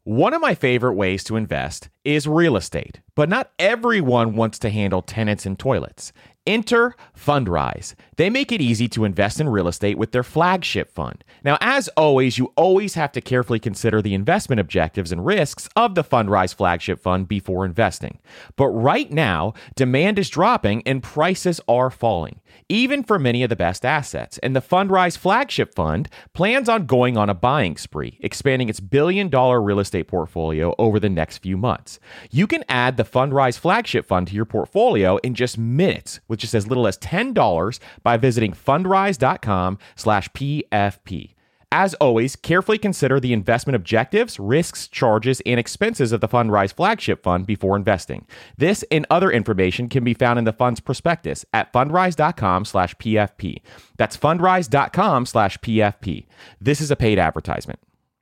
One of my favorite ways to invest is real estate, but not everyone wants to handle tenants and toilets. Enter Fundrise. They make it easy to invest in real estate with their flagship fund. Now, as always, you always have to carefully consider the investment objectives and risks of the Fundrise flagship fund before investing. But right now, demand is dropping and prices are falling, even for many of the best assets. And the Fundrise flagship fund plans on going on a buying spree, expanding its billion-dollar real estate portfolio over the next few months. You can add the Fundrise flagship fund to your portfolio in just minutes, with just as little as $10 by visiting fundrise.com/PFP. As always, carefully consider the investment objectives, risks, charges, and expenses of the Fundrise flagship fund before investing. This and other information can be found in the fund's prospectus at fundrise.com/PFP. That's fundrise.com/PFP. This is a paid advertisement.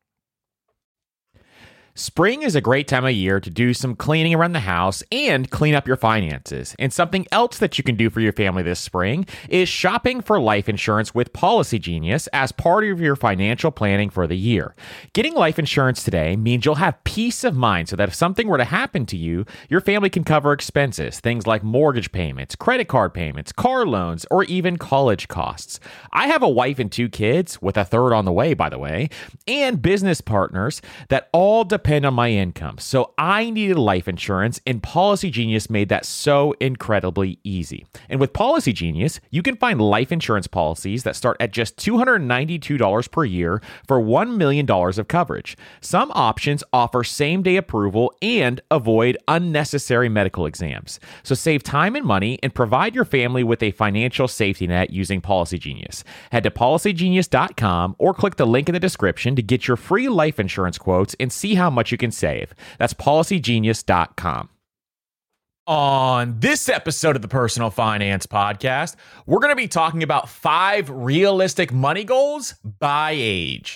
Spring is a great time of year to do some cleaning around the house and clean up your finances. And something else that you can do for your family this spring is shopping for life insurance with Policy Genius as part of your financial planning for the year. Getting life insurance today means you'll have peace of mind so that if something were to happen to you, your family can cover expenses, things like mortgage payments, credit card payments, car loans, or even college costs. I have a wife and 2 kids, with a third on the way, by the way, and business partners that all depend on my income. So I needed life insurance, and Policy Genius made that so incredibly easy. And with Policy Genius, you can find life insurance policies that start at just $292 per year for $1 million of coverage. Some options offer same-day approval and avoid unnecessary medical exams. So save time and money and provide your family with a financial safety net using Policy Genius. Head to policygenius.com or click the link in the description to get your free life insurance quotes and see how much you can save. That's policygenius.com. On this episode of the Personal Finance Podcast, we're going to be talking about 5 realistic money goals by age.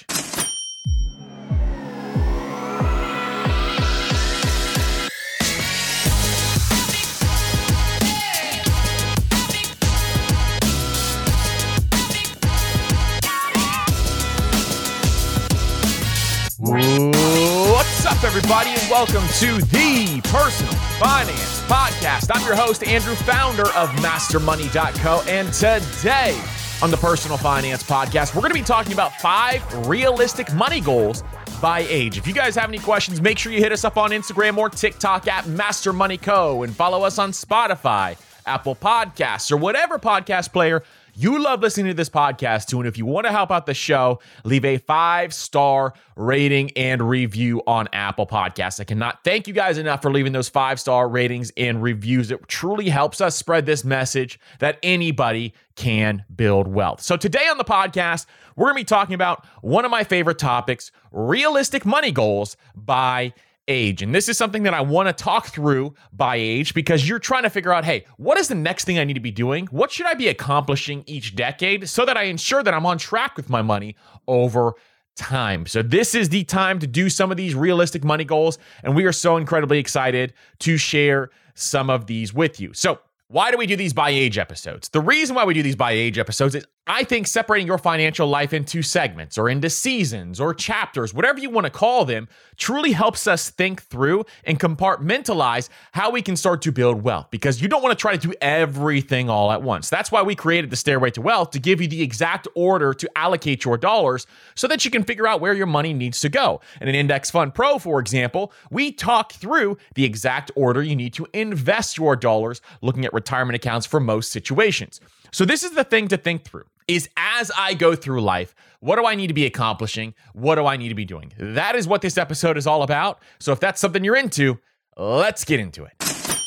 What's up, everybody, and welcome to the Personal Finance Podcast. I'm your host, Andrew, founder of MasterMoney.co, and today on the Personal Finance Podcast, we're going to be talking about 5 realistic money goals by age. If you guys have any questions, make sure you hit us up on Instagram or TikTok at MasterMoneyCo, and follow us on Spotify, Apple Podcasts, or whatever podcast player you love listening to this podcast to. And if you want to help out the show, leave a 5-star rating and review on Apple Podcasts. I cannot thank you guys enough for leaving those 5-star ratings and reviews. It truly helps us spread this message that anybody can build wealth. So today on the podcast, we're going to be talking about one of my favorite topics, realistic money goals by age. And this is something that I want to talk through by age because you're trying to figure out, hey, what is the next thing I need to be doing? What should I be accomplishing each decade so that I ensure that I'm on track with my money over time? So this is the time to do some of these realistic money goals, and we are so incredibly excited to share some of these with you. So why do we do these by age episodes? The reason why we do these by age episodes is I think separating your financial life into segments or into seasons or chapters, whatever you want to call them, truly helps us think through and compartmentalize how we can start to build wealth, because you don't want to try to do everything all at once. That's why we created the Stairway to Wealth, to give you the exact order to allocate your dollars so that you can figure out where your money needs to go. In an Index Fund Pro, for example, we talk through the exact order you need to invest your dollars, looking at retirement accounts for most situations. So this is the thing to think through, is as I go through life, what do I need to be accomplishing? What do I need to be doing? That is what this episode is all about. So if that's something you're into, let's get into it.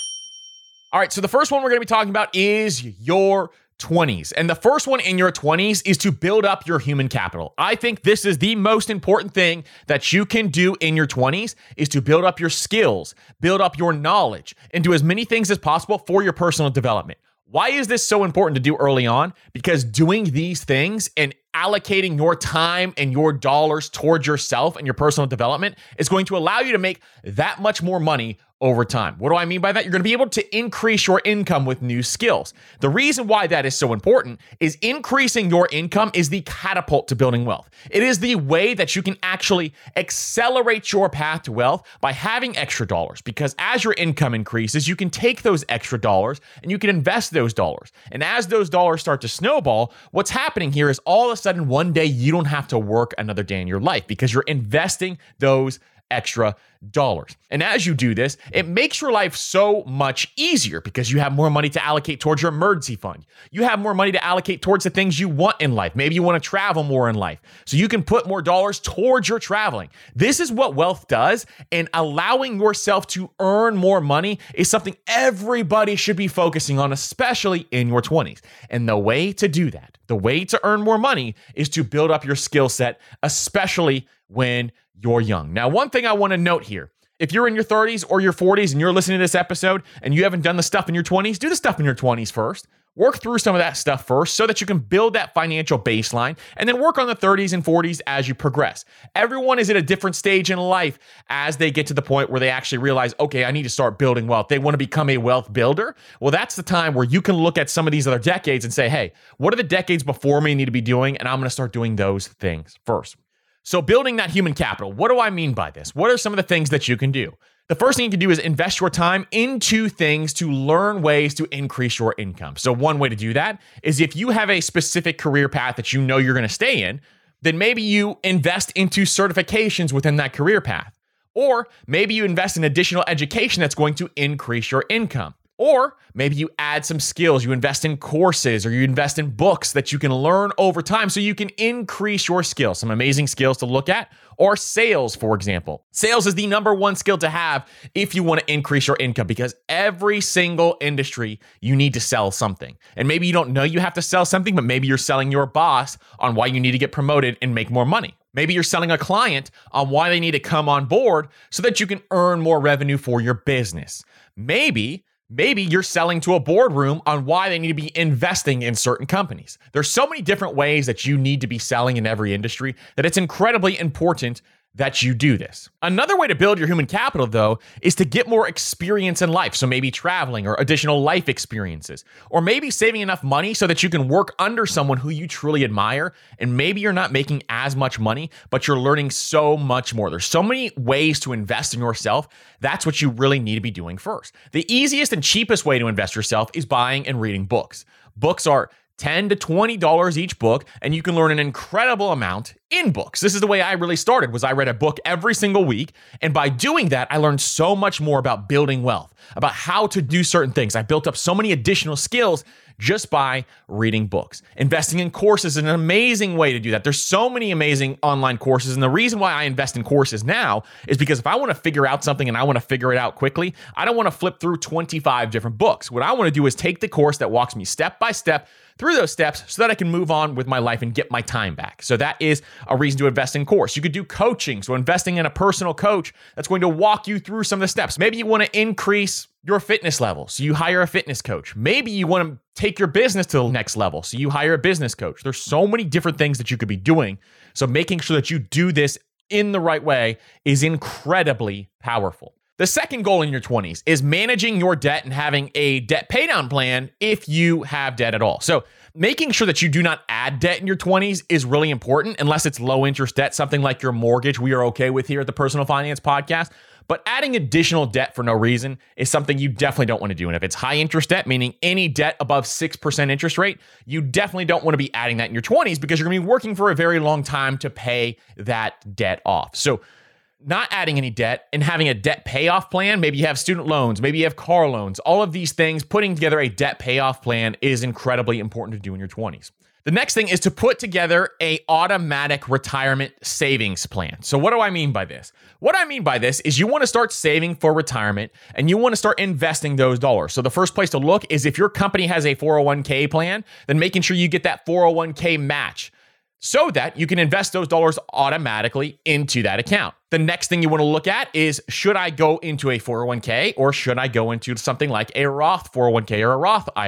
All right, so the first one we're going to be talking about is your 20s. And the first one in your 20s is to build up your human capital. I think this is the most important thing that you can do in your 20s, is to build up your skills, build up your knowledge, and do as many things as possible for your personal development. Why is this so important to do early on? Because doing these things and allocating your time and your dollars towards yourself and your personal development is going to allow you to make that much more money over time. What do I mean by that? You're going to be able to increase your income with new skills. The reason why that is so important is increasing your income is the catapult to building wealth. It is the way that you can actually accelerate your path to wealth by having extra dollars, because as your income increases, you can take those extra dollars and you can invest those dollars. And as those dollars start to snowball, what's happening here is all of a sudden one day you don't have to work another day in your life because you're investing those extra dollars. And as you do this, it makes your life so much easier because you have more money to allocate towards your emergency fund. You have more money to allocate towards the things you want in life. Maybe you want to travel more in life, so you can put more dollars towards your traveling. This is what wealth does, and allowing yourself to earn more money is something everybody should be focusing on, especially in your 20s. And the way to do that, the way to earn more money, is to build up your skill set, especially when you're young. Now, one thing I want to note here, if you're in your 30s or your 40s and you're listening to this episode and you haven't done the stuff in your 20s, do the stuff in your 20s first. Work through some of that stuff first so that you can build that financial baseline, and then work on the 30s and 40s as you progress. Everyone is at a different stage in life as they get to the point where they actually realize, okay, I need to start building wealth. They want to become a wealth builder. Well, that's the time where you can look at some of these other decades and say, hey, what are the decades before me need to be doing? And I'm going to start doing those things first. So building that human capital, what do I mean by this? What are some of the things that you can do? The first thing you can do is invest your time into things to learn ways to increase your income. So one way to do that is if you have a specific career path that you know you're going to stay in, then maybe you invest into certifications within that career path. Or maybe you invest in additional education that's going to increase your income. Or maybe you add some skills, you invest in courses, or you invest in books that you can learn over time so you can increase your skills. Some amazing skills to look at are sales, for example. Sales is the number one skill to have if you want to increase your income, because every single industry, you need to sell something. And maybe you don't know you have to sell something, but maybe you're selling your boss on why you need to get promoted and make more money. Maybe you're selling a client on why they need to come on board so that you can earn more revenue for your business. Maybe you're selling to a boardroom on why they need to be investing in certain companies. There's so many different ways that you need to be selling in every industry that it's incredibly important that you do this. Another way to build your human capital, though, is to get more experience in life. So maybe traveling or additional life experiences, or maybe saving enough money so that you can work under someone who you truly admire. And maybe you're not making as much money, but you're learning so much more. There's so many ways to invest in yourself. That's what you really need to be doing first. The easiest and cheapest way to invest yourself is buying and reading books. Books are $10 to $20 each book, and you can learn an incredible amount in books. This is the way I really started, was I read a book every single week, and by doing that, I learned so much more about building wealth, about how to do certain things. I built up so many additional skills just by reading books. Investing in courses is an amazing way to do that. There's so many amazing online courses, and the reason why I invest in courses now is because if I want to figure out something and I want to figure it out quickly, I don't want to flip through 25 different books. What I want to do is take the course that walks me step by step through those steps so that I can move on with my life and get my time back. So that is a reason to invest in course. You could do coaching, so investing in a personal coach that's going to walk you through some of the steps. Maybe you want to increase your fitness level, so you hire a fitness coach. Maybe you want to take your business to the next level, so you hire a business coach. There's so many different things that you could be doing. So making sure that you do this in the right way is incredibly powerful. The second goal in your 20s is managing your debt and having a debt paydown plan if you have debt at all. So making sure that you do not add debt in your 20s is really important, unless it's low interest debt, something like your mortgage we are okay with here at the Personal Finance Podcast. But adding additional debt for no reason is something you definitely don't want to do. And if it's high interest debt, meaning any debt above 6% interest rate, you definitely don't want to be adding that in your 20s, because you're going to be working for a very long time to pay that debt off. So not adding any debt and having a debt payoff plan. Maybe you have student loans, maybe you have car loans, all of these things. Putting together a debt payoff plan is incredibly important to do in your 20s. The next thing is to put together a automatic retirement savings plan. So what do I mean by this? What I mean by this is you want to start saving for retirement and you want to start investing those dollars. So the first place to look is if your company has a 401k plan, then making sure you get that 401k match, so that you can invest those dollars automatically into that account. The next thing you want to look at is, should I go into a 401k or should I go into something like a Roth 401k or a Roth IRA?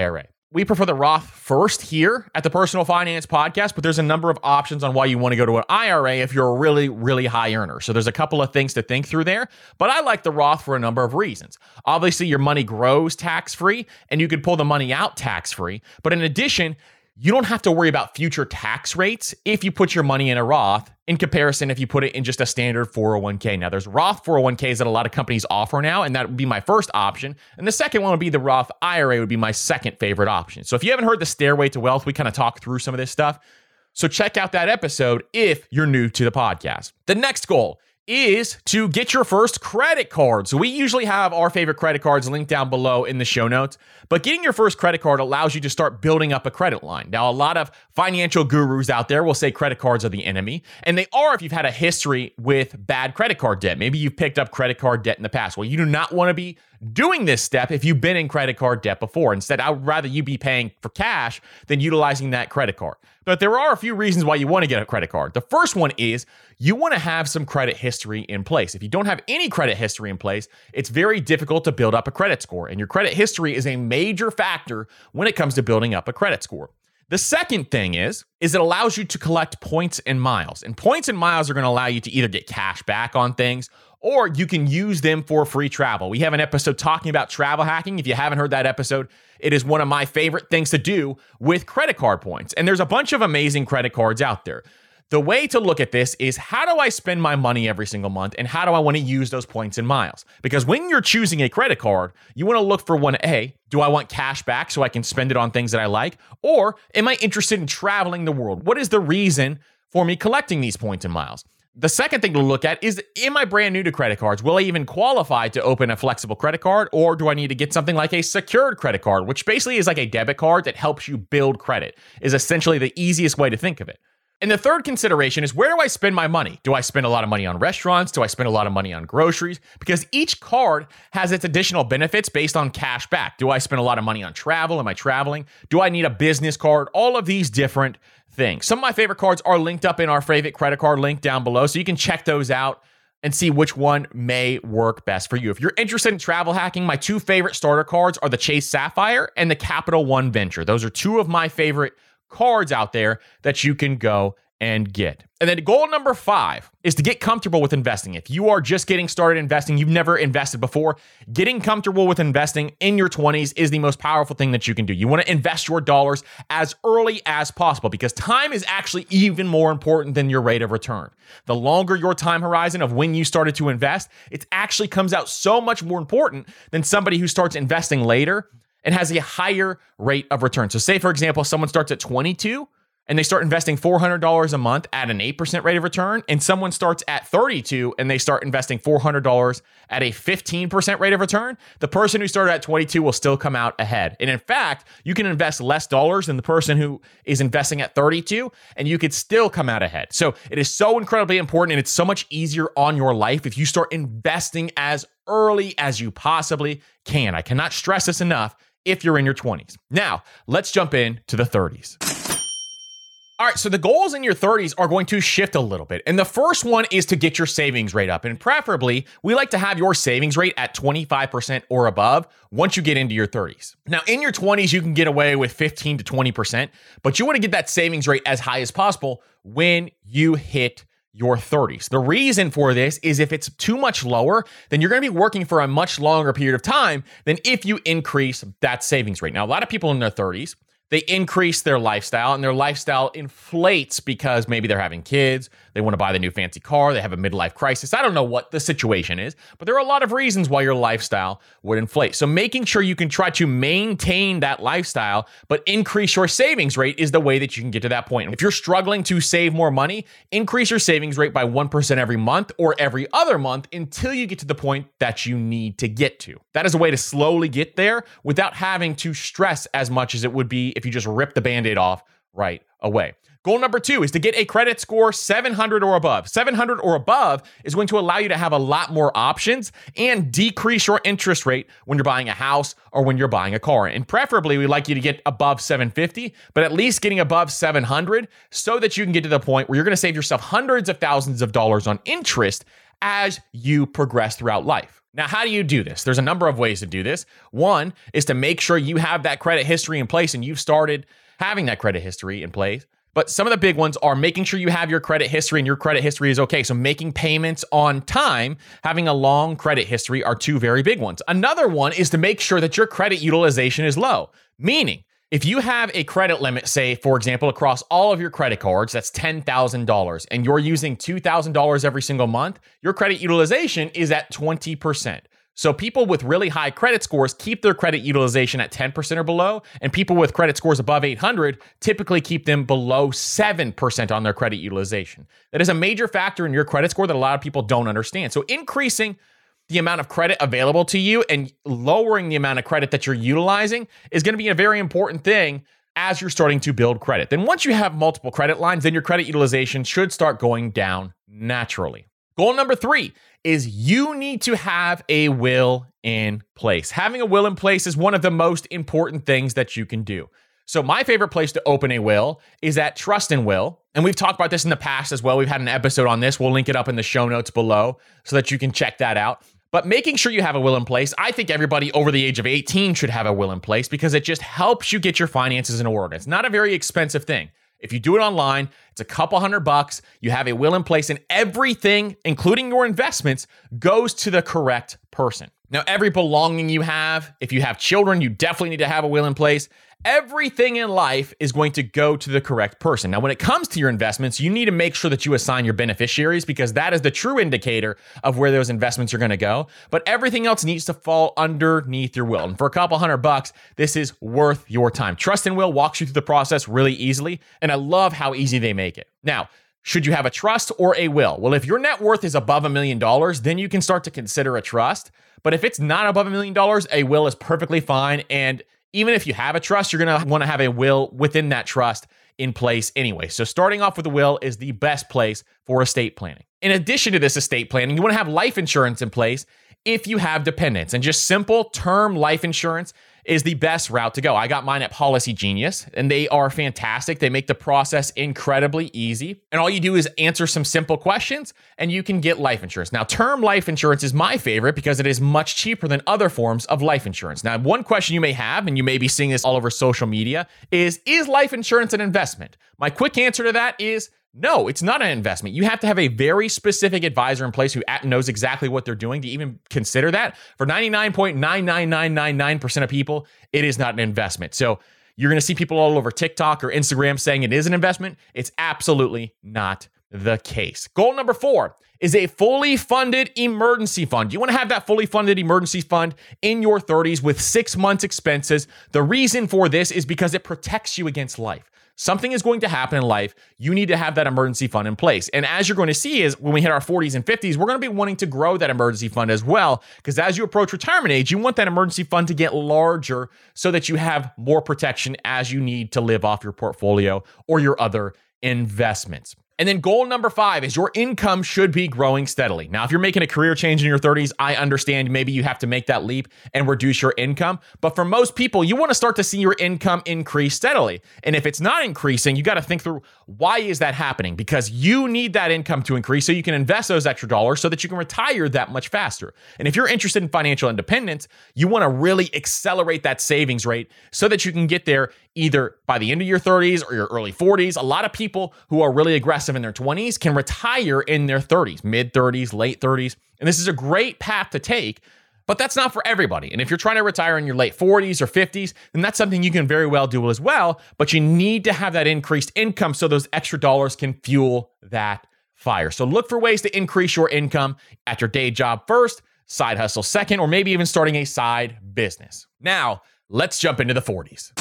We prefer the Roth first here at the Personal Finance Podcast, but there's a number of options on why you want to go to an IRA if you're a really, really high earner. So there's a couple of things to think through there, but I like the Roth for a number of reasons. Obviously, your money grows tax-free, and you could pull the money out tax-free. But in addition, you don't have to worry about future tax rates if you put your money in a Roth in comparison if you put it in just a standard 401k. Now, there's Roth 401ks that a lot of companies offer now, and that would be my first option. And the second one would be the Roth IRA would be my second favorite option. So if you haven't heard the Stairway to Wealth, we kind of talk through some of this stuff. So check out that episode if you're new to the podcast. The next goal is to get your first credit card. So we usually have our favorite credit cards linked down below in the show notes, but getting your first credit card allows you to start building up a credit line. Now, a lot of financial gurus out there will say credit cards are the enemy, and they are if you've had a history with bad credit card debt. Maybe you've picked up credit card debt in the past. Well, you do not want to be doing this step if you've been in credit card debt before. Instead, I would rather you be paying for cash than utilizing that credit card. But there are a few reasons why you want to get a credit card. The first one is you want to have some credit history in place. If you don't have any credit history in place, it's very difficult to build up a credit score. And your credit history is a major factor when it comes to building up a credit score. The second thing is it allows you to collect points and miles. And points and miles are going to allow you to either get cash back on things or you can use them for free travel. We have an episode talking about travel hacking. If you haven't heard that episode, it is one of my favorite things to do with credit card points. And there's a bunch of amazing credit cards out there. The way to look at this is how do I spend my money every single month and how do I want to use those points and miles? Because when you're choosing a credit card, you want to look for one, A, do I want cash back so I can spend it on things that I like? Or am I interested in traveling the world? What is the reason for me collecting these points and miles? The second thing to look at is, am I brand new to credit cards? Will I even qualify to open a flexible credit card? Or do I need to get something like a secured credit card, which basically is like a debit card that helps you build credit, is essentially the easiest way to think of it. And the third consideration is, where do I spend my money? Do I spend a lot of money on restaurants? Do I spend a lot of money on groceries? Because each card has its additional benefits based on cash back. Do I spend a lot of money on travel? Am I traveling? Do I need a business card? All of these different things. Some of my favorite cards are linked up in our favorite credit card link down below, so you can check those out and see which one may work best for you. If you're interested in travel hacking, my two favorite starter cards are the Chase Sapphire and the Capital One Venture. Those are two of my favorite cards out there that you can go and get. And then goal number 5 is to get comfortable with investing. If you are just getting started investing, you've never invested before, getting comfortable with investing in your 20s is the most powerful thing that you can do. You want to invest your dollars as early as possible because time is actually even more important than your rate of return. The longer your time horizon of when you started to invest, it actually comes out so much more important than somebody who starts investing later and has a higher rate of return. So say, for example, someone starts at 22 and they start investing $400 a month at an 8% rate of return, and someone starts at 32 and they start investing $400 at a 15% rate of return, the person who started at 22 will still come out ahead. And in fact, you can invest less dollars than the person who is investing at 32, and you could still come out ahead. So it is so incredibly important, and it's so much easier on your life if you start investing as early as you possibly can. I cannot stress this enough if you're in your 20s. Now, let's jump into the 30s. All right, so the goals in your 30s are going to shift a little bit. And the first one is to get your savings rate up. And preferably, we like to have your savings rate at 25% or above once you get into your 30s. Now, in your 20s, you can get away with 15 to 20%, but you want to get that savings rate as high as possible when you hit your 30s. The reason for this is if it's too much lower, then you're going to be working for a much longer period of time than if you increase that savings rate. Now, a lot of people in their 30s, they increase their lifestyle and their lifestyle inflates because maybe they're having kids, they want to buy the new fancy car, they have a midlife crisis. I don't know what the situation is, but there are a lot of reasons why your lifestyle would inflate. So making sure you can try to maintain that lifestyle, but increase your savings rate is the way that you can get to that point. If you're struggling to save more money, increase your savings rate by 1% every month or every other month until you get to the point that you need to get to. That is a way to slowly get there without having to stress as much as it would be if you just rip the Band-Aid off right away. Goal number 2 is to get a credit score 700 or above. 700 or above is going to allow you to have a lot more options and decrease your interest rate when you're buying a house or when you're buying a car. And preferably, we'd like you to get above 750, but at least getting above 700 so that you can get to the point where you're going to save yourself hundreds of thousands of dollars on interest as you progress throughout life. Now, how do you do this? There's a number of ways to do this. One is to make sure you have that credit history in place and you've started having that credit history in place. But some of the big ones are making sure you have your credit history and your credit history is okay. So making payments on time, having a long credit history are two very big ones. Another one is to make sure that your credit utilization is low, meaning if you have a credit limit, say, for example, across all of your credit cards, that's $10,000, and you're using $2,000 every single month, your credit utilization is at 20%. So people with really high credit scores keep their credit utilization at 10% or below, and people with credit scores above 800 typically keep them below 7% on their credit utilization. That is a major factor in your credit score that a lot of people don't understand. So increasing the amount of credit available to you and lowering the amount of credit that you're utilizing is going to be a very important thing as you're starting to build credit. Then once you have multiple credit lines, then your credit utilization should start going down naturally. Goal number 3 is you need to have a will in place. Having a will in place is one of the most important things that you can do. So my favorite place to open a will is at Trust and Will. And we've talked about this in the past as well. We've had an episode on this. We'll link it up in the show notes below so that you can check that out. But making sure you have a will in place, I think everybody over the age of 18 should have a will in place because it just helps you get your finances in order. It's not a very expensive thing. If you do it online, it's a couple $100. You have a will in place and everything, including your investments, goes to the correct person. Now, every belonging you have, if you have children, you definitely need to have a will in place. Everything in life is going to go to the correct person. Now, when it comes to your investments, you need to make sure that you assign your beneficiaries because that is the true indicator of where those investments are going to go. But everything else needs to fall underneath your will. And for a couple $100, this is worth your time. Trust and Will walks you through the process really easily. And I love how easy they make it. Now, should you have a trust or a will? Well, if your net worth is above $1 million, then you can start to consider a trust. But if it's not above $1 million, a will is perfectly fine. And even if you have a trust, you're going to want to have a will within that trust in place anyway. So starting off with a will is the best place for estate planning. In addition to this estate planning, you want to have life insurance in place if you have dependents. And just simple term life insurance is the best route to go. I got mine at Policy Genius, and they are fantastic. They make the process incredibly easy. And all you do is answer some simple questions, and you can get life insurance. Now, term life insurance is my favorite because it is much cheaper than other forms of life insurance. Now, one question you may have, and you may be seeing this all over social media, is life insurance an investment? My quick answer to that is no, it's not an investment. You have to have a very specific advisor in place who knows exactly what they're doing to even consider that. For 99.99999% of people, it is not an investment. So you're going to see people all over TikTok or Instagram saying it is an investment. It's absolutely not the case. Goal number 4 is a fully funded emergency fund. You want to have that fully funded emergency fund in your 30s with 6 months expenses. The reason for this is because it protects you against life. Something is going to happen in life. You need to have that emergency fund in place. And as you're going to see is when we hit our 40s and 50s, we're going to be wanting to grow that emergency fund as well. Because as you approach retirement age, you want that emergency fund to get larger so that you have more protection as you need to live off your portfolio or your other investments. And then goal number 5 is your income should be growing steadily. Now, if you're making a career change in your 30s, I understand maybe you have to make that leap and reduce your income. But for most people, you want to start to see your income increase steadily. And if it's not increasing, you got to think through why is that happening? Because you need that income to increase so you can invest those extra dollars so that you can retire that much faster. And if you're interested in financial independence, you want to really accelerate that savings rate so that you can get there either by the end of your 30s or your early 40s. A lot of people who are really aggressive in their 20s can retire in their 30s, mid 30s, late 30s. And this is a great path to take, but that's not for everybody. And if you're trying to retire in your late 40s or 50s, then that's something you can very well do as well. But you need to have that increased income so those extra dollars can fuel that fire. So look for ways to increase your income at your day job first, side hustle second, or maybe even starting a side business. Now, let's jump into the 40s.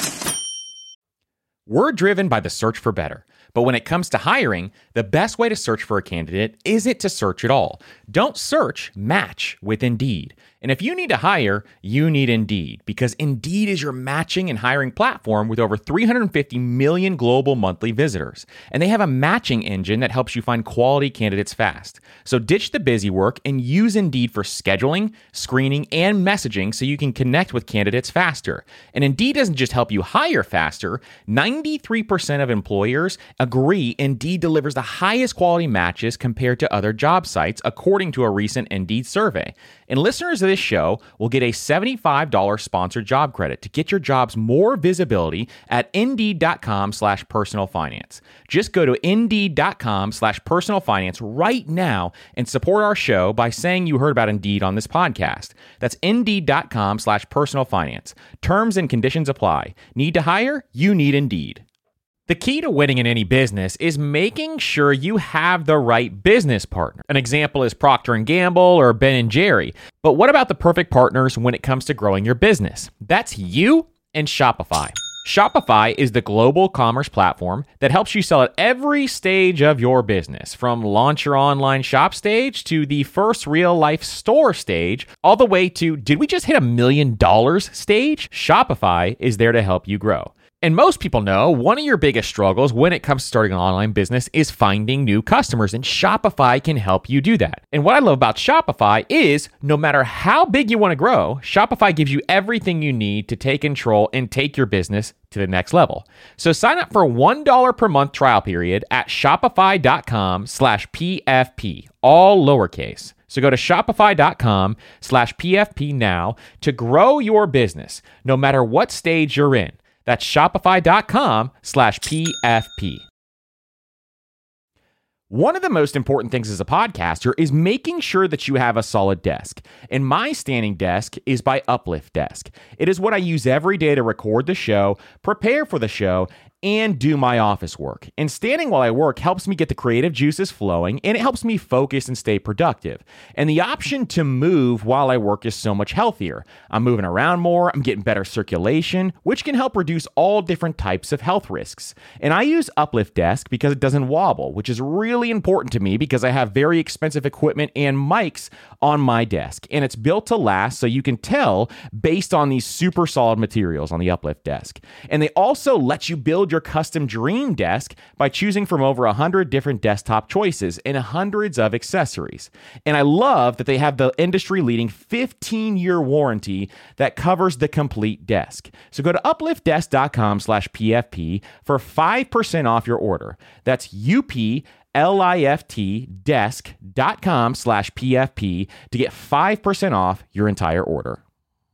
We're driven by the search for better. But when it comes to hiring, the best way to search for a candidate isn't to search at all. Don't search, match with Indeed. And if you need to hire, you need Indeed, because Indeed is your matching and hiring platform with over 350 million global monthly visitors. And they have a matching engine that helps you find quality candidates fast. So ditch the busy work and use Indeed for scheduling, screening, and messaging so you can connect with candidates faster. And Indeed doesn't just help you hire faster. 93% of employers agree Indeed delivers the highest quality matches compared to other job sites, according to a recent Indeed survey. And listeners of this show will get a $75 sponsored job credit to get your jobs more visibility at Indeed.com/personalfinance. Just go to Indeed.com/personalfinance right now and support our show by saying you heard about Indeed on this podcast. That's Indeed.com/personalfinance. Terms and conditions apply. Need to hire? You need Indeed. The key to winning in any business is making sure you have the right business partner. An example is Procter & Gamble or Ben & Jerry. But what about the perfect partners when it comes to growing your business? That's you and Shopify. Shopify is the global commerce platform that helps you sell at every stage of your business, from launch your online shop stage to the first real life store stage, all the way to did we just hit $1 million stage? Shopify is there to help you grow. And most people know one of your biggest struggles when it comes to starting an online business is finding new customers, and Shopify can help you do that. And what I love about Shopify is no matter how big you want to grow, Shopify gives you everything you need to take control and take your business to the next level. So sign up for a $1 per month trial period at shopify.com/PFP, all lowercase. So go to shopify.com/PFP now to grow your business, no matter what stage you're in. That's shopify.com/PFP. One of the most important things as a podcaster is making sure that you have a solid desk. And my standing desk is by Uplift Desk. It is what I use every day to record the show, prepare for the show, and do my office work. And standing while I work helps me get the creative juices flowing, and it helps me focus and stay productive. And the option to move while I work is so much healthier. I'm moving around more, I'm getting better circulation, which can help reduce all different types of health risks. And I use Uplift Desk because it doesn't wobble, which is really important to me because I have very expensive equipment and mics on my desk. And it's built to last, so you can tell based on these super solid materials on the Uplift Desk. And they also let you build your custom dream desk by choosing from over 100 different desktop choices and hundreds of accessories. And I love that they have the industry-leading 15-year warranty that covers the complete desk. So go to upliftdesk.com/PFP for 5% off your order. That's upliftdesk.com/PFP to get 5% off your entire order.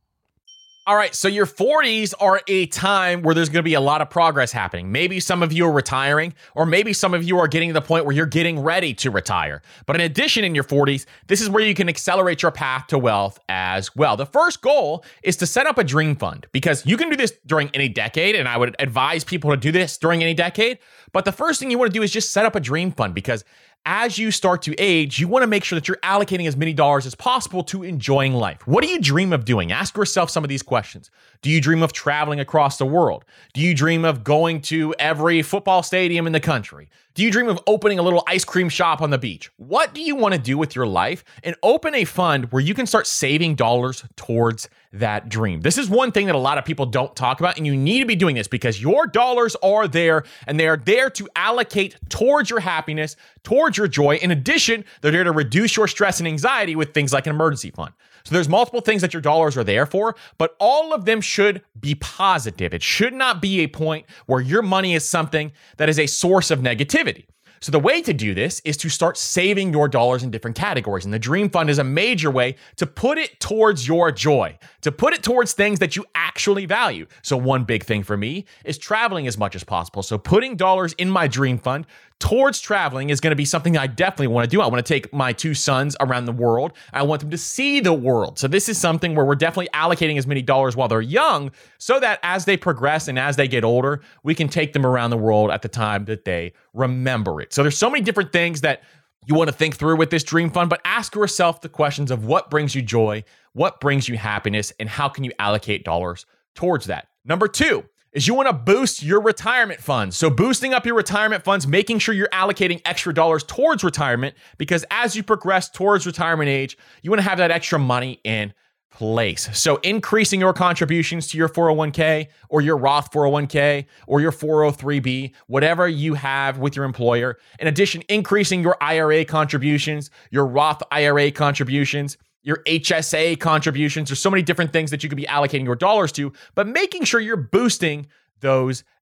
All right, so your 40s are a time where there's going to be a lot of progress happening. Maybe some of you are retiring, or maybe some of you are getting to the point where you're getting ready to retire. But in addition, in your 40s, this is where you can accelerate your path to wealth as well. The first goal is to set up a dream fund, because you can do this during any decade, and I would advise people to do this during any decade. But the first thing you want to do is just set up a dream fund, because as you start to age, you want to make sure that you're allocating as many dollars as possible to enjoying life. What do you dream of doing? Ask yourself some of these questions. Do you dream of traveling across the world? Do you dream of going to every football stadium in the country? Do you dream of opening a little ice cream shop on the beach? What do you want to do with your life? And open a fund where you can start saving dollars towards that dream. This is one thing that a lot of people don't talk about, and you need to be doing this because your dollars are there, and they are there to allocate towards your happiness, towards your joy. In addition, they're there to reduce your stress and anxiety with things like an emergency fund. So there's multiple things that your dollars are there for, but all of them should be positive. It should not be a point where your money is something that is a source of negativity. So the way to do this is to start saving your dollars in different categories. And the Dream Fund is a major way to put it towards your joy, to put it towards things that you actually value. So one big thing for me is traveling as much as possible. So putting dollars in my Dream Fund towards traveling is going to be something I definitely want to do. I want to take my two sons around the world. I want them to see the world. So this is something where we're definitely allocating as many dollars while they're young so that as they progress and as they get older, we can take them around the world at the time that they remember it. So there's so many different things that you want to think through with this Dream Fund, but ask yourself the questions of what brings you joy, what brings you happiness, and how can you allocate dollars towards that. Number 2 is you want to boost your retirement funds. So boosting up your retirement funds, making sure you're allocating extra dollars towards retirement, because as you progress towards retirement age, you want to have that extra money in place. So increasing your contributions to your 401k or your Roth 401k or your 403b, whatever you have with your employer. In addition, increasing your IRA contributions, your Roth IRA contributions, your HSA contributions. There's so many different things that you could be allocating your dollars to, but making sure you're boosting those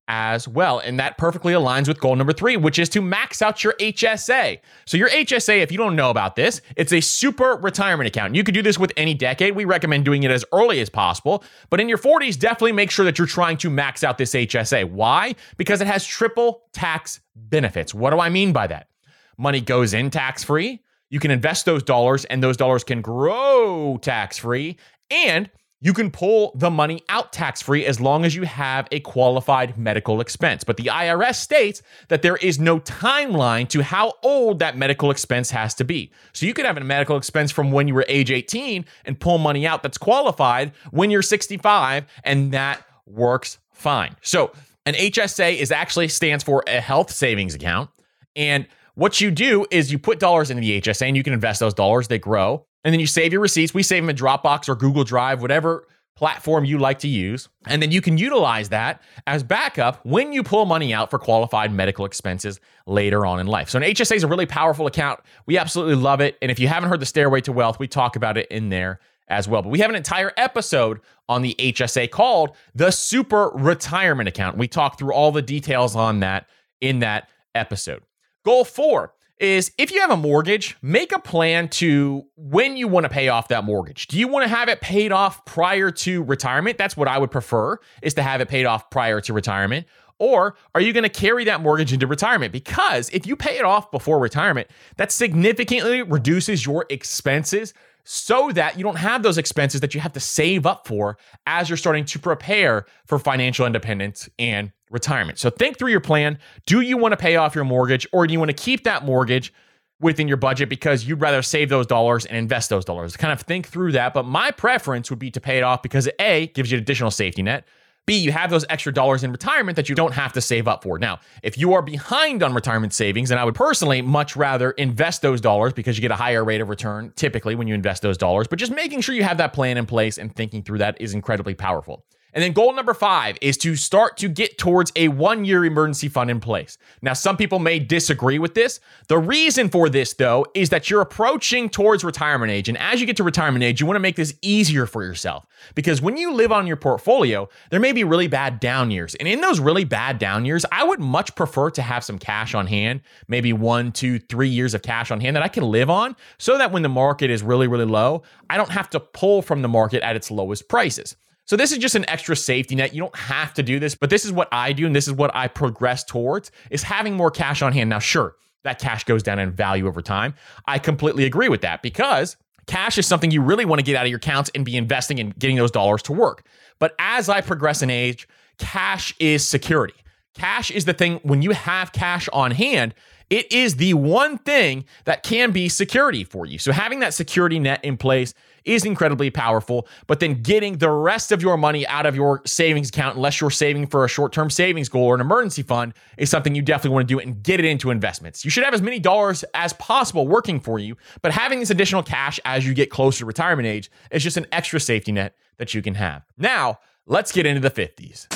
as well. And that perfectly aligns with goal number 3, which is to max out your HSA. So your HSA, if you don't know about this, it's a super retirement account. You could do this with any decade. We recommend doing it as early as possible. But in your 40s, definitely make sure that you're trying to max out this HSA. Why? Because it has triple tax benefits. What do I mean by that? Money goes in tax-free. You can invest those dollars, and those dollars can grow tax-free. And you can pull the money out tax-free as long as you have a qualified medical expense. But the IRS states that there is no timeline to how old that medical expense has to be. So you could have a medical expense from when you were age 18 and pull money out that's qualified when you're 65, and that works fine. So an HSA actually stands for a health savings account. And what you do is you put dollars into the HSA and you can invest those dollars, they grow. And then you save your receipts. We save them in Dropbox or Google Drive, whatever platform you like to use. And then you can utilize that as backup when you pull money out for qualified medical expenses later on in life. So an HSA is a really powerful account. We absolutely love it. And if you haven't heard the Stairway to Wealth, we talk about it in there as well. But we have an entire episode on the HSA called the Super Retirement Account. We talk through all the details on that in that episode. Goal 4 is if you have a mortgage, make a plan to when you want to pay off that mortgage. Do you want to have it paid off prior to retirement? That's what I would prefer, is to have it paid off prior to retirement. Or are you going to carry that mortgage into retirement? Because if you pay it off before retirement, that significantly reduces your expenses so that you don't have those expenses that you have to save up for as you're starting to prepare for financial independence and retirement. So think through your plan. Do you want to pay off your mortgage, or do you want to keep that mortgage within your budget because you'd rather save those dollars and invest those dollars? Kind of think through that. But my preference would be to pay it off because A, gives you an additional safety net. B, you have those extra dollars in retirement that you don't have to save up for. Now, if you are behind on retirement savings, then I would personally much rather invest those dollars because you get a higher rate of return typically when you invest those dollars. But just making sure you have that plan in place and thinking through that is incredibly powerful. And then goal number 5 is to start to get towards a 1-year emergency fund in place. Now, some people may disagree with this. The reason for this, though, is that you're approaching towards retirement age. And as you get to retirement age, you want to make this easier for yourself. Because when you live on your portfolio, there may be really bad down years. And in those really bad down years, I would much prefer to have some cash on hand, maybe 1, 2, 3 years of cash on hand that I can live on, so that when the market is really, really low, I don't have to pull from the market at its lowest prices. So this is just an extra safety net. You don't have to do this, but this is what I do, and this is what I progress towards, is having more cash on hand. Now, sure, that cash goes down in value over time. I completely agree with that because cash is something you really want to get out of your accounts and be investing and getting those dollars to work. But as I progress in age, cash is security. Cash is the thing. When you have cash on hand, it is the one thing that can be security for you. So having that security net in place is incredibly powerful, but then getting the rest of your money out of your savings account, unless you're saving for a short-term savings goal or an emergency fund, is something you definitely want to do and get it into investments. You should have as many dollars as possible working for you, but having this additional cash as you get closer to retirement age is just an extra safety net that you can have. Now, let's get into the 50s.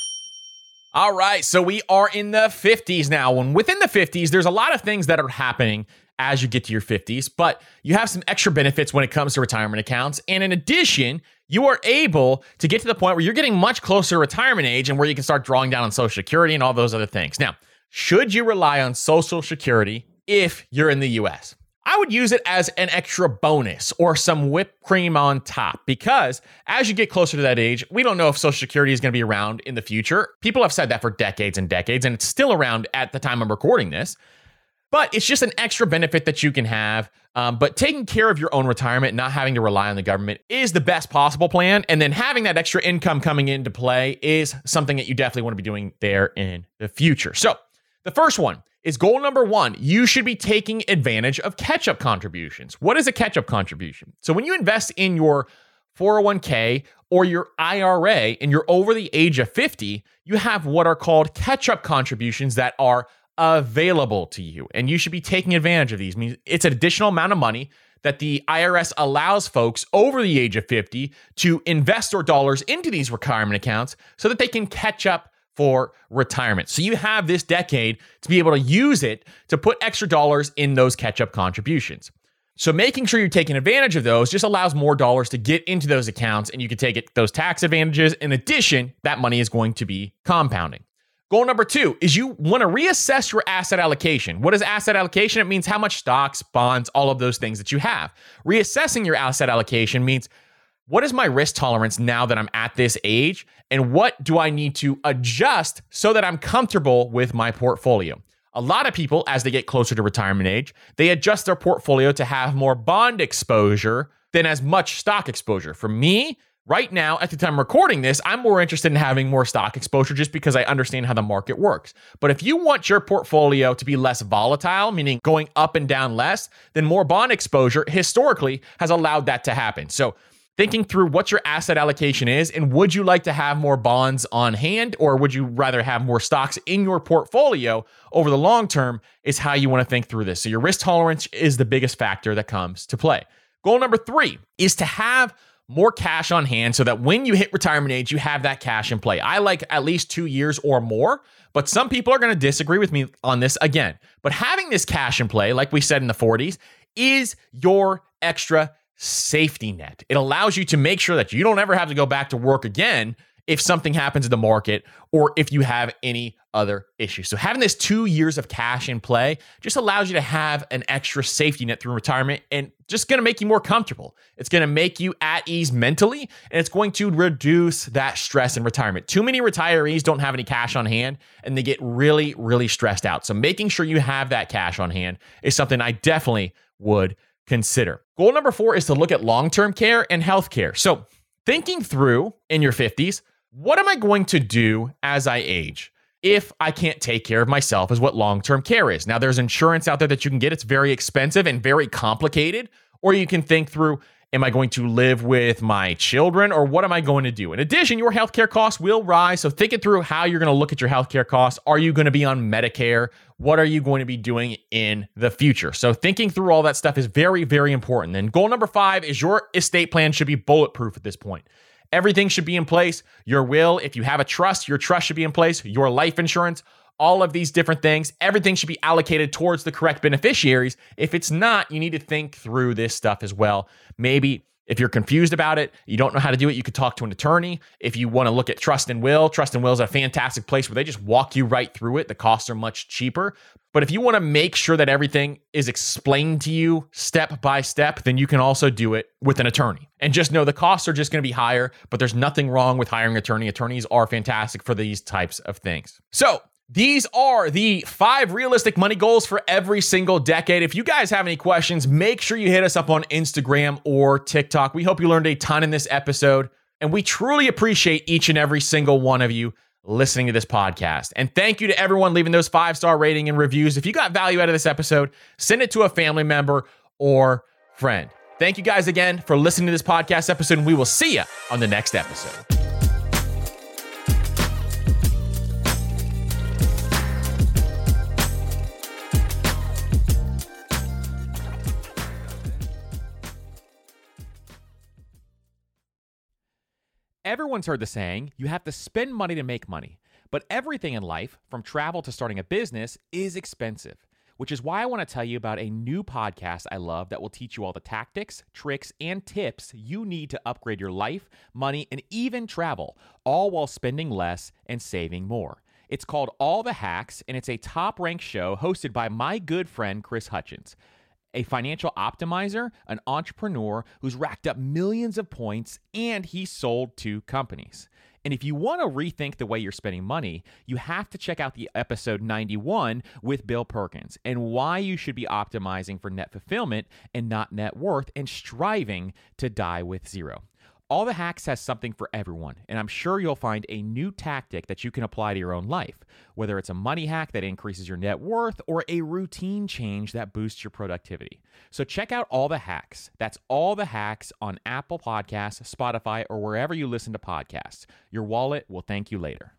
All right, so we are in the 50s now. And within the 50s, there's a lot of things that are happening as you get to your 50s, but you have some extra benefits when it comes to retirement accounts. And in addition, you are able to get to the point where you're getting much closer to retirement age and where you can start drawing down on Social Security and all those other things. Now, should you rely on Social Security if you're in the US? I would use it as an extra bonus or some whipped cream on top, because as you get closer to that age, we don't know if Social Security is going to be around in the future. People have said that for decades and decades, and it's still around at the time I'm recording this. But it's just an extra benefit that you can have. But taking care of your own retirement, not having to rely on the government, is the best possible plan. And then having that extra income coming into play is something that you definitely want to be doing there in the future. So the first one is goal number 1. You should be taking advantage of catch-up contributions. What is a catch-up contribution? So when you invest in your 401k or your IRA and you're over the age of 50, you have what are called catch-up contributions that are available to you. And you should be taking advantage of these. I mean, it's an additional amount of money that the IRS allows folks over the age of 50 to invest their dollars into these retirement accounts so that they can catch up for retirement. So you have this decade to be able to use it to put extra dollars in those catch-up contributions. So making sure you're taking advantage of those just allows more dollars to get into those accounts, and you can take those tax advantages. In addition, that money is going to be compounding. Goal number 2 is you want to reassess your asset allocation. What is asset allocation? It means how much stocks, bonds, all of those things that you have. Reassessing your asset allocation means, what is my risk tolerance now that I'm at this age? And what do I need to adjust so that I'm comfortable with my portfolio? A lot of people, as they get closer to retirement age, they adjust their portfolio to have more bond exposure than as much stock exposure. For me, right now, at the time I'm recording this, I'm more interested in having more stock exposure just because I understand how the market works. But if you want your portfolio to be less volatile, meaning going up and down less, then more bond exposure historically has allowed that to happen. So thinking through what your asset allocation is, and would you like to have more bonds on hand, or would you rather have more stocks in your portfolio over the long term, is how you want to think through this. So your risk tolerance is the biggest factor that comes to play. Goal number 3 is to have more cash on hand so that when you hit retirement age, you have that cash in play. I like at least 2 years or more, but some people are going to disagree with me on this again. But having this cash in play, like we said in the 40s, is your extra safety net. It allows you to make sure that you don't ever have to go back to work again if something happens in the market or if you have any other issues. So having this 2 years of cash in play just allows you to have an extra safety net through retirement, and just going to make you more comfortable. It's going to make you at ease mentally, and it's going to reduce that stress in retirement. Too many retirees don't have any cash on hand, and they get really, really stressed out. So making sure you have that cash on hand is something I definitely would consider. Goal number 4 is to look at long-term care and healthcare. So thinking through in your 50s, what am I going to do as I age if I can't take care of myself, is what long-term care is. Now, there's insurance out there that you can get. It's very expensive and very complicated. Or you can think through, am I going to live with my children, or what am I going to do? In addition, your healthcare costs will rise. So think it through how you're going to look at your healthcare costs. Are you going to be on Medicare? What are you going to be doing in the future? So thinking through all that stuff is very, very important. Then goal number 5 is your estate plan should be bulletproof at this point. Everything should be in place. Your will, if you have a trust, your trust should be in place. Your life insurance, all of these different things, everything should be allocated towards the correct beneficiaries. If it's not, you need to think through this stuff as well. Maybe if you're confused about it, you don't know how to do it, you could talk to an attorney. If you want to look at Trust and Will is a fantastic place where they just walk you right through it. The costs are much cheaper. But if you want to make sure that everything is explained to you step by step, then you can also do it with an attorney. And just know the costs are just going to be higher, but there's nothing wrong with hiring an attorney. Attorneys are fantastic for these types of things. So these are the 5 realistic money goals for every single decade. If you guys have any questions, make sure you hit us up on Instagram or TikTok. We hope you learned a ton in this episode, and we truly appreciate each and every single one of you listening to this podcast. And thank you to everyone leaving those 5-star rating and reviews. If you got value out of this episode, send it to a family member or friend. Thank you guys again for listening to this podcast episode, and we will see you on the next episode. Everyone's heard the saying, you have to spend money to make money. But everything in life, from travel to starting a business, is expensive, which is why I want to tell you about a new podcast I love that will teach you all the tactics, tricks, and tips you need to upgrade your life, money, and even travel, all while spending less and saving more. It's called All the Hacks, and it's a top-ranked show hosted by my good friend, Chris Hutchins, a financial optimizer, an entrepreneur who's racked up millions of points, and he's sold 2 companies. And if you want to rethink the way you're spending money, you have to check out the episode 91 with Bill Perkins and why you should be optimizing for net fulfillment and not net worth and striving to die with zero. All the Hacks has something for everyone, and I'm sure you'll find a new tactic that you can apply to your own life, whether it's a money hack that increases your net worth or a routine change that boosts your productivity. So check out All the Hacks. That's All the Hacks on Apple Podcasts, Spotify, or wherever you listen to podcasts. Your wallet will thank you later.